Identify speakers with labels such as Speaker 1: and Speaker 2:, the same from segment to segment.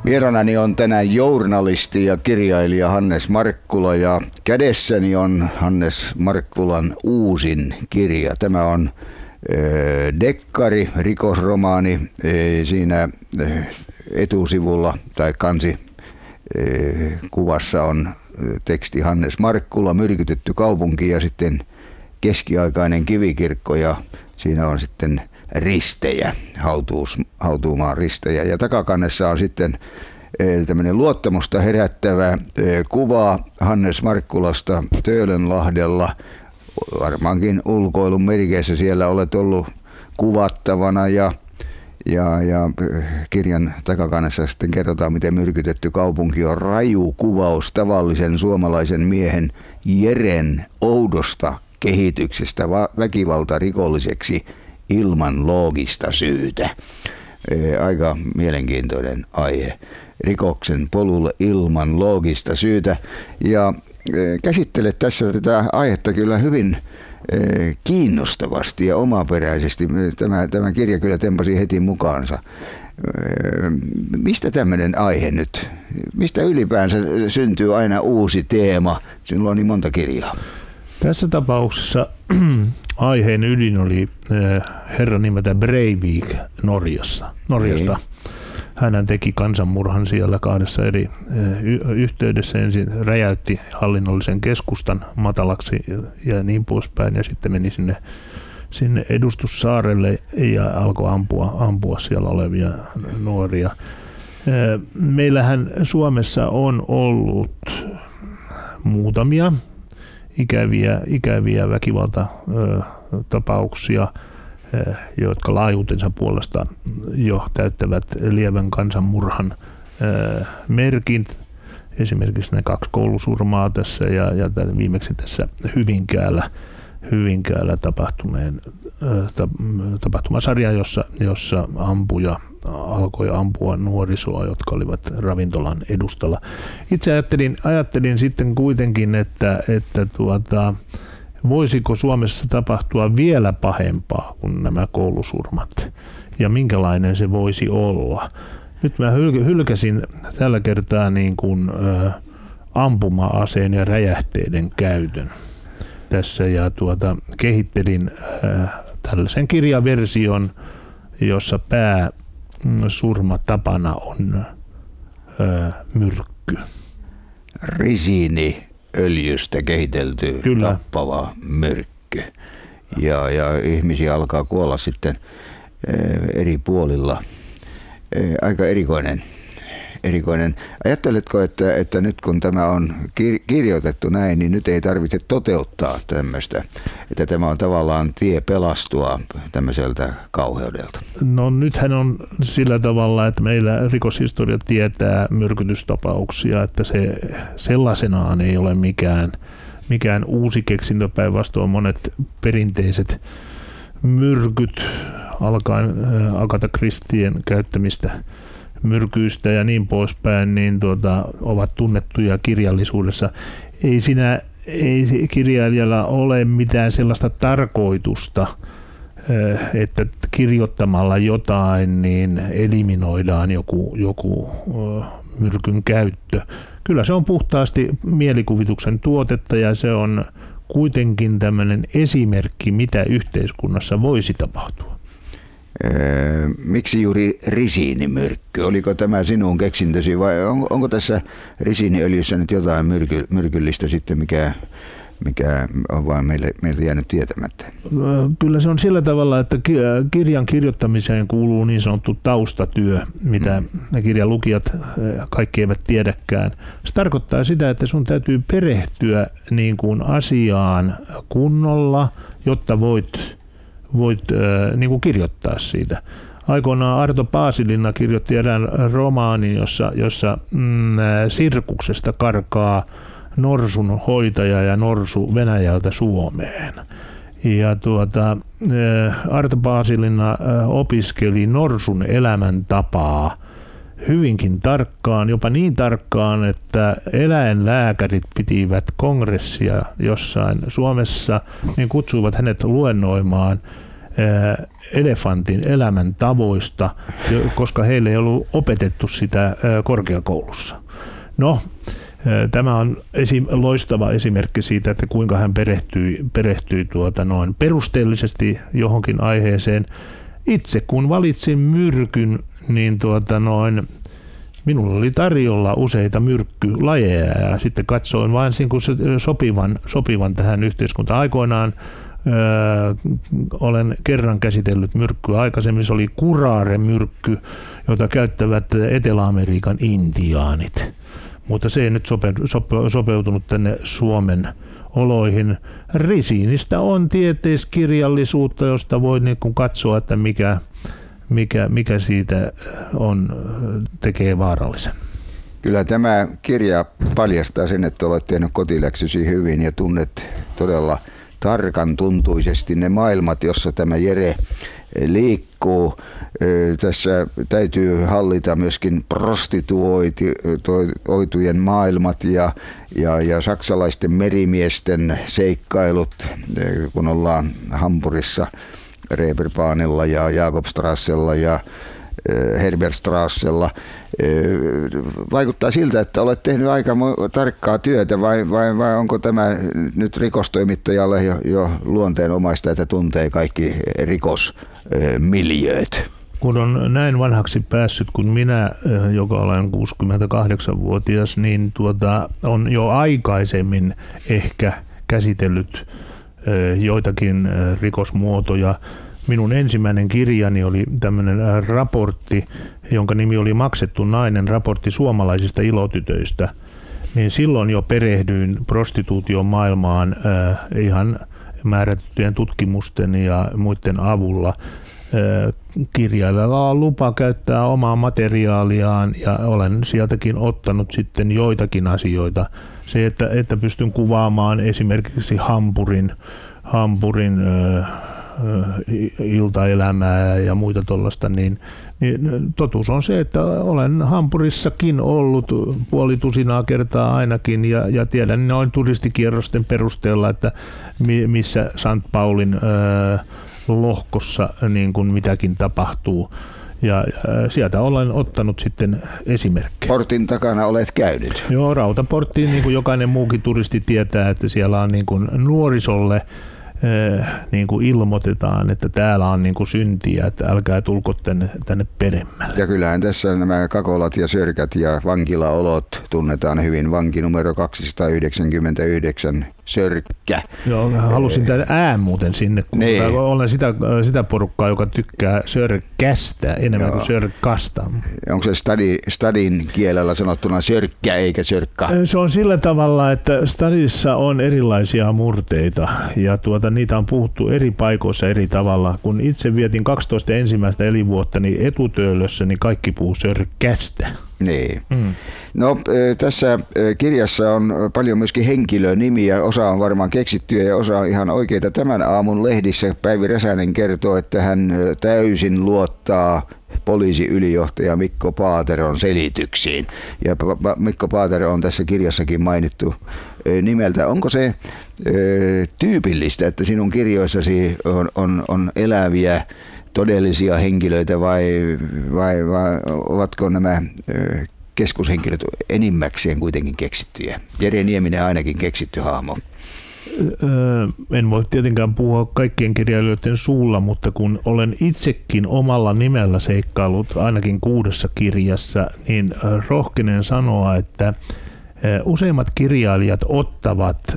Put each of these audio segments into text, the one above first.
Speaker 1: Vieraanani on tänään journalisti ja kirjailija Hannes Markkula ja kädessäni on Hannes Markkulan uusin kirja. Tämä on dekkari, rikosromaani. Siinä etusivulla tai kuvassa on teksti Hannes Markkula, myrkytetty kaupunki ja sitten keskiaikainen kivikirkko ja siinä on sitten ristejä, hautuumaan ristejä. Ja takakannessa on sitten tämmöinen luottamusta herättävä kuva Hannes Markkulasta Töölönlahdella. Varmaankin ulkoilun merkeissä siellä olet ollut kuvattavana ja kirjan takakannessa sitten kerrotaan, miten myrkytetty kaupunki on raju kuvaus tavallisen suomalaisen miehen Jeren oudosta kehityksestä väkivaltarikolliseksi ilman loogista syytä. Aika mielenkiintoinen aihe. Rikoksen polulle ilman loogista syytä. Ja käsittelet tässä tätä aihetta kyllä hyvin kiinnostavasti ja omaperäisesti. Tämä kirja kyllä tempasi heti mukaansa. Mistä tämmöinen aihe nyt? Mistä ylipäänsä syntyy aina uusi teema? Sinulla on niin monta kirjaa.
Speaker 2: Tässä tapauksessa aiheen ydin oli herra nimeltä Breivik Norjasta. Hän teki kansanmurhan siellä kahdessa eri yhteydessä. Ensin räjäytti hallinnollisen keskustan matalaksi ja niin poispäin ja sitten meni sinne edustussaarelle ja alkoi ampua siellä olevia nuoria. Meillähän Suomessa on ollut muutamia ikäviä väkivaltatapauksia, jotka laajuutensa puolesta jo täyttävät lievän kansanmurhan merkit. Esimerkiksi ne 2 koulusurmaa tässä ja viimeksi tässä Hyvinkäällä tapahtumasarja, jossa ampuja alkoi ampua nuorisoa, jotka olivat ravintolan edustalla. Itse ajattelin sitten kuitenkin, että voisiko Suomessa tapahtua vielä pahempaa kuin nämä koulusurmat ja minkälainen se voisi olla. Nyt mä hylkäsin tällä kertaa niin kuin ampuma-aseen ja räjähteiden käytön tässä ja kehittelin tällaisen kirjaversion, jossa pääsurmatapana on myrkky.
Speaker 1: Risiiniöljystä kehitelty tappava myrkky. Ja ihmisiä alkaa kuolla sitten eri puolilla. Aika erikoinen. Ajatteletko, että nyt kun tämä on kirjoitettu näin, niin nyt ei tarvitse toteuttaa tämmöistä, että tämä on tavallaan tie pelastua tämmöiseltä kauheudelta?
Speaker 2: No nythän on sillä tavalla, että meillä rikoshistoria tietää myrkytystapauksia, että se sellaisenaan ei ole mikään uusi keksintö, päinvastoin monet perinteiset myrkyt alkaen Agatha Christien käyttämistä myrkyistä ja niin poispäin, niin ovat tunnettuja kirjallisuudessa. Ei kirjailijalla ole mitään sellaista tarkoitusta, että kirjoittamalla jotain niin eliminoidaan joku myrkyn käyttö. Kyllä se on puhtaasti mielikuvituksen tuotetta ja se on kuitenkin tämmöinen esimerkki, mitä yhteiskunnassa voisi tapahtua.
Speaker 1: Miksi juuri risiinimyrkky? Oliko tämä sinun keksintösi vai onko tässä risiiniöljyssä nyt jotain myrkyllistä sitten, mikä on vain meiltä jäänyt tietämättä?
Speaker 2: Kyllä se on sillä tavalla, että kirjan kirjoittamiseen kuuluu niin sanottu taustatyö, mitä kirjan lukijat kaikki eivät tiedäkään. Se tarkoittaa sitä, että sun täytyy perehtyä niin kuin asiaan kunnolla, jotta voit niin kuin kirjoittaa siitä. Aikoinaan Arto Paasilinna kirjoitti erään romaanin, jossa sirkuksesta karkaa norsun hoitaja ja norsu Venäjältä Suomeen. Ja Arto Paasilinna opiskeli norsun elämäntapaa hyvinkin tarkkaan, jopa niin tarkkaan, että eläinlääkärit pitivät kongressia jossain Suomessa, niin kutsuivat hänet luennoimaan elefantin elämäntavoista, koska heille ei ollut opetettu sitä korkeakoulussa. No, tämä on loistava esimerkki siitä, että kuinka hän perehtyi perusteellisesti johonkin aiheeseen. Itse kun valitsin myrkyn, niin minulla oli tarjolla useita myrkkylajeja ja sitten katsoin vain sopivan tähän yhteiskuntaan. Aikoinaan olen kerran käsitellyt myrkkyä aikaisemmin, se oli curare-myrkky, jota käyttävät Etelä-Amerikan intiaanit. Mutta se ei nyt sopeutunut tänne Suomen oloihin. Risiinistä on tieteiskirjallisuutta, josta voi niin kuin katsoa, että mikä siitä tekee vaarallisen.
Speaker 1: Kyllä tämä kirja paljastaa sen, että olet tehnyt kotiläksysi hyvin ja tunnet todella tarkan tuntuisesti ne maailmat, jossa tämä Jere liikkuu. Tässä täytyy hallita myöskin prostituoitujen maailmat ja saksalaisten merimiesten seikkailut, kun ollaan Hampurissa Reeperbahnilla ja Jakobstrassella ja Herbertstrassella. Vaikuttaa siltä, että olet tehnyt aika tarkkaa työtä vai onko tämä nyt rikostoimittajalle jo luonteenomaista, että tuntee kaikki rikosmiljööt?
Speaker 2: Kun on näin vanhaksi päässyt kuin minä, joka olen 68-vuotias, niin on jo aikaisemmin ehkä käsitellyt joitakin rikosmuotoja. Minun ensimmäinen kirjani oli tämmöinen raportti, jonka nimi oli Maksettu nainen, raportti suomalaisista ilotytöistä. Niin silloin jo perehdyin prostituution maailmaan ihan määrättyjen tutkimusten ja muiden avulla. Kirjailijalla on lupa käyttää omaa materiaaliaan ja olen sieltäkin ottanut sitten joitakin asioita. Se, että pystyn kuvaamaan esimerkiksi Hampurin iltaelämää ja muita tuollaista, niin totuus on se, että olen Hampurissakin ollut puolitusinaa kertaa ainakin ja tiedän noin turistikierrosten perusteella, että missä St. Paulin lohkossa niin kuin mitäkin tapahtuu. Ja sieltä olen ottanut sitten esimerkkejä.
Speaker 1: Portin takana olet käynyt.
Speaker 2: Joo, Rautaporttiin, niin kuin jokainen muukin turisti tietää, että siellä on niin kuin nuorisolle niin kuin ilmoitetaan, että täällä on niin kuin syntiä, että älkää tulko tänne peremmälle.
Speaker 1: Ja kyllähän tässä nämä kakolat ja sörkät ja vankilaolot tunnetaan hyvin. Vanki numero 299, Sörkkä.
Speaker 2: Joo, halusin tämän muuten sinne, kun niin. Olen sitä porukkaa, joka tykkää sörkkästä enemmän kuin sörkkasta.
Speaker 1: Onko se stadin kielellä sanottuna sörkkä eikä sörkka?
Speaker 2: Se on sillä tavalla, että stadissa on erilaisia murteita ja niitä on puhuttu eri paikoissa eri tavalla. Kun itse vietin 12 ensimmäistä elinvuottani Etutöölössä, niin kaikki puhuu sörkkästä.
Speaker 1: Niin. No tässä kirjassa on paljon myöskin henkilönimiä, osa on varmaan keksittyjä ja osa on ihan oikeita. Tämän aamun lehdissä Päivi Räsänen kertoo, että hän täysin luottaa poliisiylijohtaja Mikko Paateron selityksiin. Ja Mikko Paatero on tässä kirjassakin mainittu nimeltä. Onko se tyypillistä, että sinun kirjoissasi on eläviä todellisia henkilöitä vai ovatko nämä keskushenkilöt enimmäkseen kuitenkin keksittyjä? Jere Nieminen ainakin keksitty hahmo.
Speaker 2: En voi tietenkään puhua kaikkien kirjailijoiden suulla, mutta kun olen itsekin omalla nimellä seikkaillut ainakin 6 kirjassa, niin rohkenen sanoa, että useimmat kirjailijat ottavat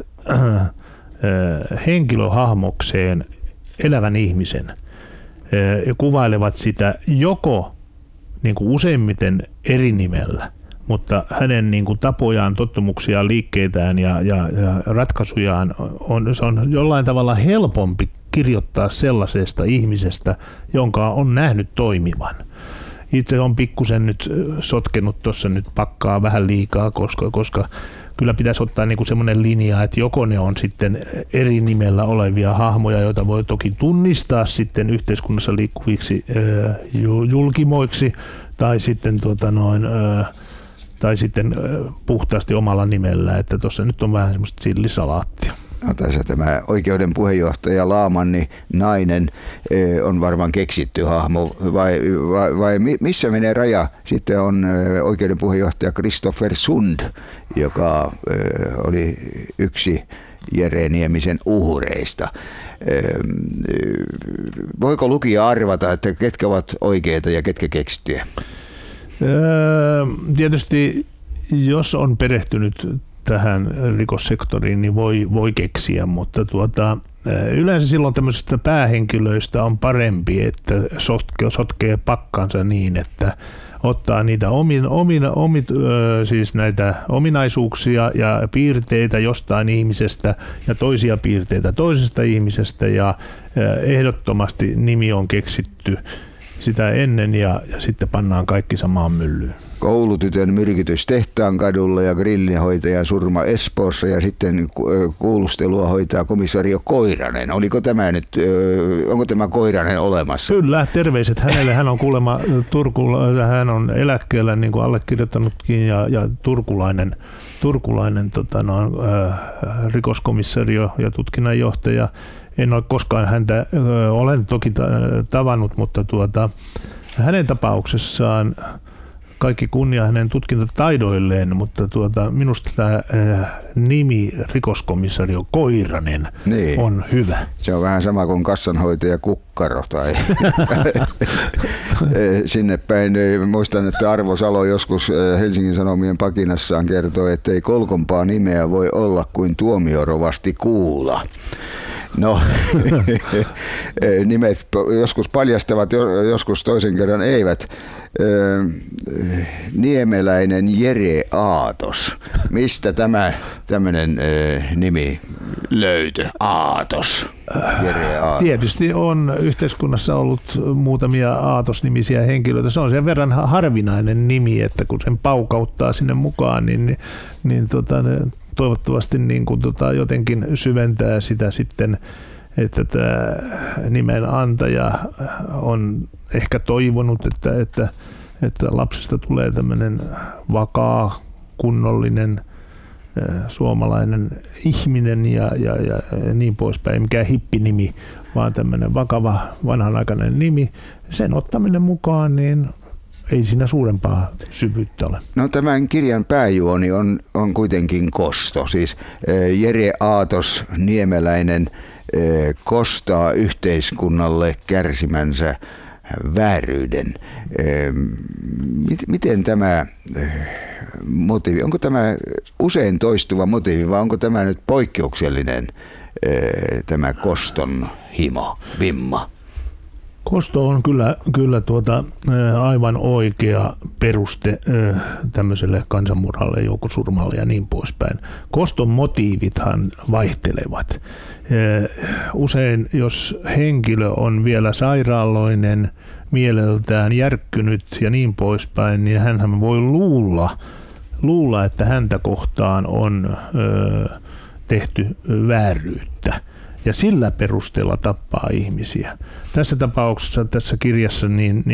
Speaker 2: henkilöhahmokseen elävän ihmisen ja kuvailevat sitä joko niin kuin useimmiten eri nimellä, mutta hänen niin kuin tapojaan, tottumuksiaan, liikkeitään ja ratkaisujaan se on jollain tavalla helpompi kirjoittaa sellaisesta ihmisestä, jonka on nähnyt toimivan. Itse on pikkusen nyt sotkenut tuossa nyt pakkaa vähän liikaa, koska kyllä pitäisi ottaa niinku semmoinen linja, että joko ne on sitten eri nimellä olevia hahmoja, joita voi toki tunnistaa sitten yhteiskunnassa liikkuviksi julkimoiksi, tai sitten puhtaasti omalla nimellä, että tuossa nyt on vähän semmoista sillisalaattia.
Speaker 1: tässä tämä oikeuden puheenjohtaja Laamanni nainen on varmaan keksitty hahmo, vai missä menee raja? Sitten on oikeuden puheenjohtaja Christopher Sund, joka oli yksi Jere Niemisen uhreista. Voiko lukija arvata, että ketkä ovat oikeita ja ketkä keksittyjä?
Speaker 2: Tietysti jos on perehtynyt tähän rikossektoriin, niin voi keksiä, mutta yleensä silloin tämmöisistä päähenkilöistä on parempi, että sotkee pakkansa niin, että ottaa niitä siis näitä ominaisuuksia ja piirteitä jostain ihmisestä ja toisia piirteitä toisesta ihmisestä, ja ehdottomasti nimi on keksitty sitä ennen ja sitten pannaan kaikki samaan myllyyn.
Speaker 1: Koulutytön myrkytys Tehtaankadulla ja grillinhoitaja surma Espoossa ja sitten kuulustelua hoitaa komisario Koiranen. Onko tämä Koiranen olemassa?
Speaker 2: Kyllä, terveiset hänelle. Hän on kuulemma hän on eläkkeellä niin kuin allekirjoittanutkin ja turkulainen rikoskomissario ja tutkinnanjohtaja. En ole koskaan häntä, olen toki tavannut, mutta hänen tapauksessaan kaikki kunnia hänen tutkintataidoilleen, mutta minusta tämä nimi rikoskomissario Koiranen on hyvä.
Speaker 1: Se on vähän sama kuin kassanhoitaja Kukkaro tai sinne päin. Muistan, että Arvo Salo joskus Helsingin Sanomien pakinassaan kertoi, että ei kolkompaa nimeä voi olla kuin tuomiorovasti Kuula. No, nimet joskus paljastavat, joskus toisen kerran eivät. Niemeläinen Jere Aatos. Mistä tämä tämmöinen nimi löytyi? Aatos. Jere Aatos.
Speaker 2: Tietysti on yhteiskunnassa ollut muutamia Aatos-nimisiä henkilöitä. Se on sen verran harvinainen nimi, että kun sen paukauttaa sinne mukaan, niin toivottavasti niin kuin jotenkin syventää sitä sitten, että tämä nimen antaja on ehkä toivonut, että lapsesta tulee tämmöinen vakaa, kunnollinen suomalainen ihminen ja niin poispäin, mikä hippinimi, vaan tämmöinen vakava vanhanaikainen nimi. Sen ottaminen mukaan, niin ei siinä suurempaa syvyyttä ole.
Speaker 1: No, tämän kirjan pääjuoni on kuitenkin kosto. Siis Jere Aatos Niemeläinen kostaa yhteiskunnalle kärsimänsä vääryyden. Miten tämä motiivi, onko tämä usein toistuva motiivi vai onko tämä nyt poikkeuksellinen tämä koston himo, vimma?
Speaker 2: Kosto on kyllä aivan oikea peruste tämmöiselle kansanmurhalle, joukkosurmalle ja niin poispäin. Koston motiivithan vaihtelevat. Usein, jos henkilö on vielä sairaaloinen, mieleltään järkkynyt ja niin poispäin, niin hänhän voi luulla, että häntä kohtaan on tehty vääryyttä. Ja sillä perusteella tappaa ihmisiä. Tässä tapauksessa, tässä kirjassa,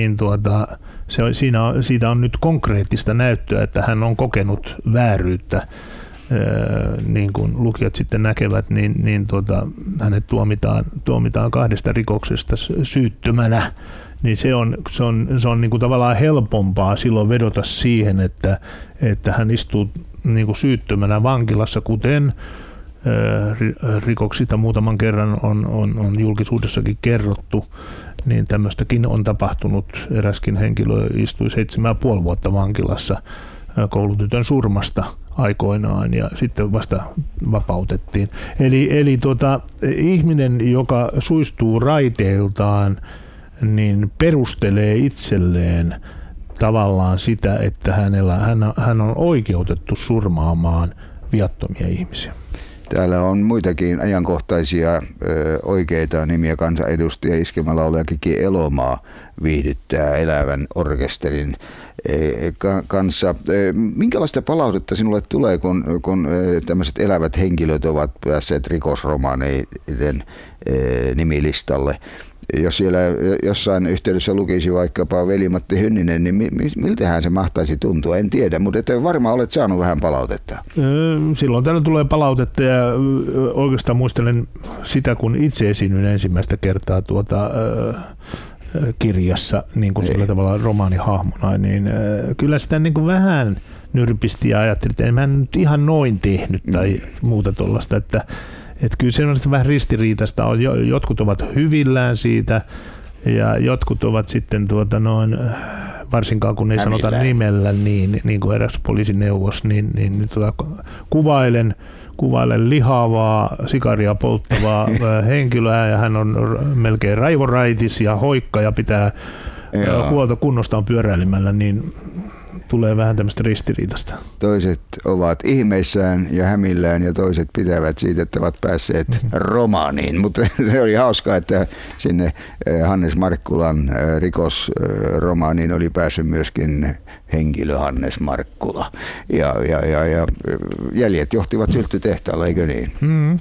Speaker 2: siitä on nyt konkreettista näyttöä, että hän on kokenut vääryyttä, niin kuin lukijat sitten näkevät, niin hänet tuomitaan 2 rikoksesta syyttömänä. Niin se on niin kuin tavallaan helpompaa silloin vedota siihen, että hän istuu niin kuin syyttömänä vankilassa, kuten rikoksista muutaman kerran on julkisuudessakin kerrottu, niin tämmöistäkin on tapahtunut. Eräskin henkilö istui 7,5 vuotta vankilassa koulutytön surmasta aikoinaan ja sitten vasta vapautettiin. Eli ihminen, joka suistuu raiteiltaan, niin perustelee itselleen tavallaan sitä, että hän on oikeutettu surmaamaan viattomia ihmisiä.
Speaker 1: Täällä on muitakin ajankohtaisia oikeita nimiä kansanedustajia. Iskelmälaulaja Kiki Elomaa viihdyttää elävän orkesterin kanssa. Minkälaista palautetta sinulle tulee, kun tämmöiset elävät henkilöt ovat päässeet rikosromaaneiden nimilistalle? Jos siellä jossain yhteydessä lukisi vaikkapa Veli-Matti Hynninen, niin miltähän se mahtaisi tuntua? En tiedä, mutta että varmaan olet saanut vähän palautetta.
Speaker 2: Silloin täällä tulee palautetta ja oikeastaan muistelen sitä, kun itse esiinnyin ensimmäistä kertaa kirjassa niin kuin sillä tavalla romaanihahmona, niin kyllä sitä niin kuin vähän nyrpisti ja ajattelin, että en mä nyt ihan noin tehnyt tai muuta tuollaista, että kyllä se on vähän ristiriitaista. Jotkut ovat hyvillään siitä ja jotkut ovat sitten varsinkaan kun ei sanota nimellä, niin kuin eräs poliisineuvos, niin kuvailen lihavaa, sikaria polttavaa henkilöä ja hän on melkein raivoraitis ja hoikka ja pitää huolta kunnostaan pyöräilemällä, niin tulee vähän tämmöistä ristiriitasta.
Speaker 1: Toiset ovat ihmeissään ja hämillään ja toiset pitävät siitä, että ovat päässeet romaaniin. Mutta se oli hauskaa, että sinne Hannes Markkulan rikosromaaniin oli päässyt myöskin henkilö Hannes Markkula. Ja jäljet johtivat sylttytehtaalle, eikö niin?